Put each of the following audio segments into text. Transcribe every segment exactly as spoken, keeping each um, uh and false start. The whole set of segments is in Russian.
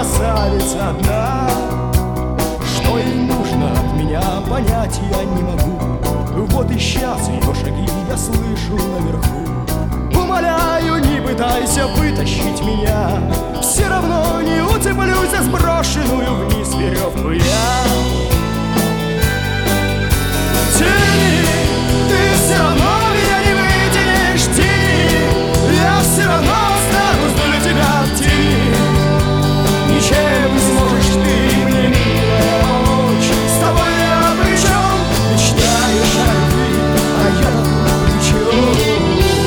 красавица одна. Что ей нужно от меня, понять я не могу. Вот и сейчас ее шаги я слышу наверху. Умоляю, не пытайся вытащить меня, все равно не уцеплюсь за сброшенную вниз веревку я. Тяни, ты все равно меня не вытянешь, тяни, я все равно останусь для тебя в тени. Ничем не сможешь ты мне, милая, помочь. С тобой я при чем? Мечтаешь о любви, а я тут при чем?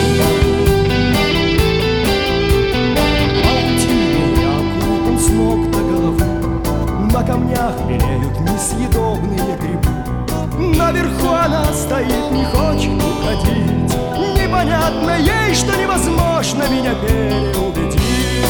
Паутиной я окутан с ног до головы, на камнях белеют несъедобные грибы. Наверху она стоит, не хочет уходить. Непонятно ей, что невозможно меня переубедить.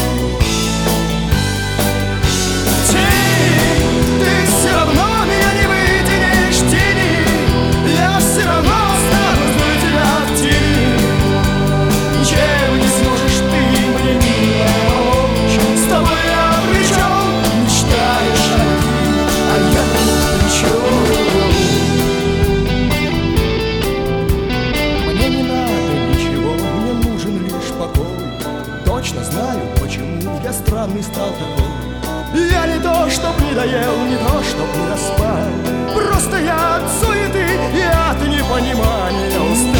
Точно знаю, почему я странный стал такой. Я не то, чтоб не доел, не то, чтоб не доспал. Просто я от суеты и от непонимания устал.